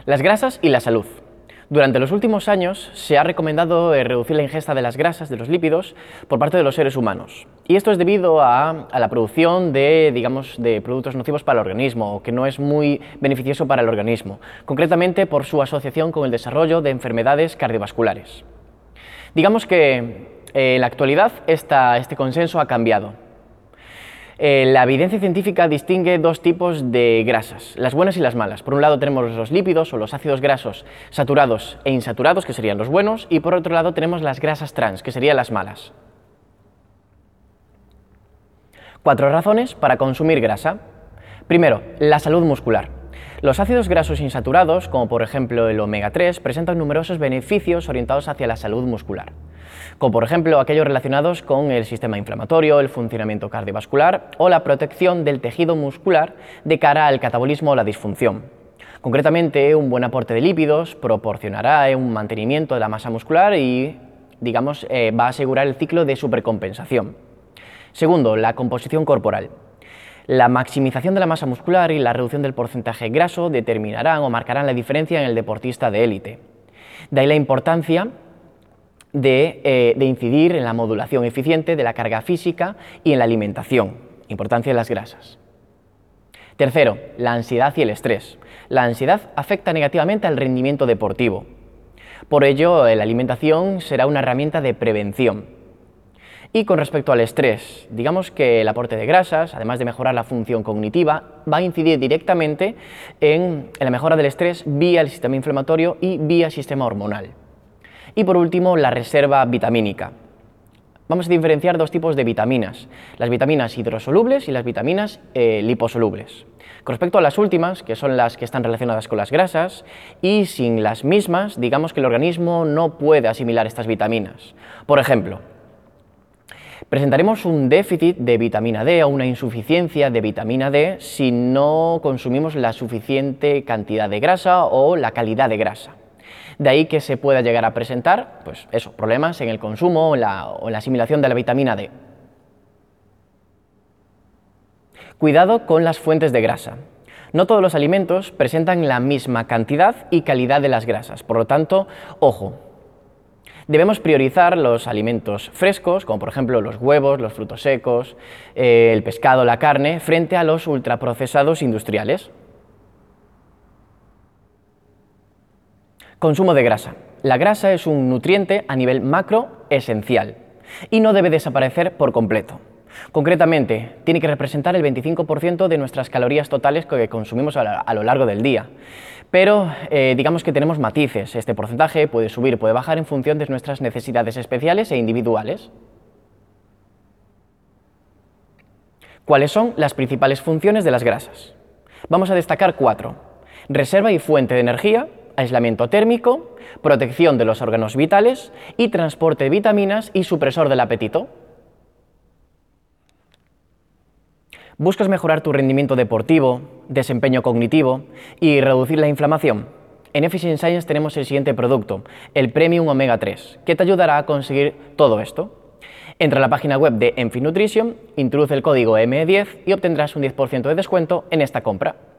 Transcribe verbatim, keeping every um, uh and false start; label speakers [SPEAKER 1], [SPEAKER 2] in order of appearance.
[SPEAKER 1] Las grasas y la salud. Durante los últimos años se ha recomendado eh, reducir la ingesta de las grasas, de los lípidos, por parte de los seres humanos. Y esto es debido a, a la producción de, digamos, de productos nocivos para el organismo, o que no es muy beneficioso para el organismo, concretamente por su asociación con el desarrollo de enfermedades cardiovasculares. Digamos que eh, en la actualidad esta, este consenso ha cambiado. Eh, la evidencia científica distingue dos tipos de grasas, las buenas y las malas. Por un lado tenemos los lípidos o los ácidos grasos saturados e insaturados, que serían los buenos, y por otro lado tenemos las grasas trans, que serían las malas. Cuatro razones para consumir grasa. Primero, la salud muscular. Los ácidos grasos insaturados, como por ejemplo el omega tres, presentan numerosos beneficios orientados hacia la salud muscular, como por ejemplo aquellos relacionados con el sistema inflamatorio, el funcionamiento cardiovascular o la protección del tejido muscular de cara al catabolismo o la disfunción. Concretamente, un buen aporte de lípidos proporcionará un mantenimiento de la masa muscular y, digamos, eh, va a asegurar el ciclo de supercompensación. Segundo, la composición corporal. La maximización de la masa muscular y la reducción del porcentaje graso determinarán o marcarán la diferencia en el deportista de élite. De ahí la importancia de, eh, de incidir en la modulación eficiente de la carga física y en la alimentación. Importancia de las grasas. Tercero, la ansiedad y el estrés. La ansiedad afecta negativamente al rendimiento deportivo. Por ello, la alimentación será una herramienta de prevención. Y con respecto al estrés, digamos que el aporte de grasas, además de mejorar la función cognitiva, va a incidir directamente en, en la mejora del estrés vía el sistema inflamatorio y vía el sistema hormonal. Y por último, la reserva vitamínica. Vamos a diferenciar dos tipos de vitaminas, las vitaminas hidrosolubles y las vitaminas eh, liposolubles. Con respecto a las últimas, que son las que están relacionadas con las grasas, y sin las mismas, digamos que el organismo no puede asimilar estas vitaminas. Por ejemplo, presentaremos un déficit de vitamina D o una insuficiencia de vitamina D si no consumimos la suficiente cantidad de grasa o la calidad de grasa. De ahí que se pueda llegar a presentar, pues eso, problemas en el consumo o en la, o en la asimilación de la vitamina D. Cuidado con las fuentes de grasa. No todos los alimentos presentan la misma cantidad y calidad de las grasas, por lo tanto, ojo. Debemos priorizar los alimentos frescos, como por ejemplo los huevos, los frutos secos, eh, el pescado, la carne, frente a los ultraprocesados industriales. Consumo de grasa. La grasa es un nutriente a nivel macro esencial y no debe desaparecer por completo. Concretamente, tiene que representar el veinticinco por ciento de nuestras calorías totales que consumimos a, la, a lo largo del día. Pero eh, digamos que tenemos matices. Este porcentaje puede subir, puede bajar en función de nuestras necesidades especiales e individuales. ¿Cuáles son las principales funciones de las grasas? Vamos a destacar cuatro: reserva y fuente de energía, aislamiento térmico, protección de los órganos vitales y transporte de vitaminas y supresor del apetito. ¿Buscas mejorar tu rendimiento deportivo, desempeño cognitivo y reducir la inflamación? En Efficient Science tenemos el siguiente producto, el Premium Omega tres, que te ayudará a conseguir todo esto. Entra a la página web de Enfi Nutrition, introduce el código M diez y obtendrás un diez por ciento de descuento en esta compra.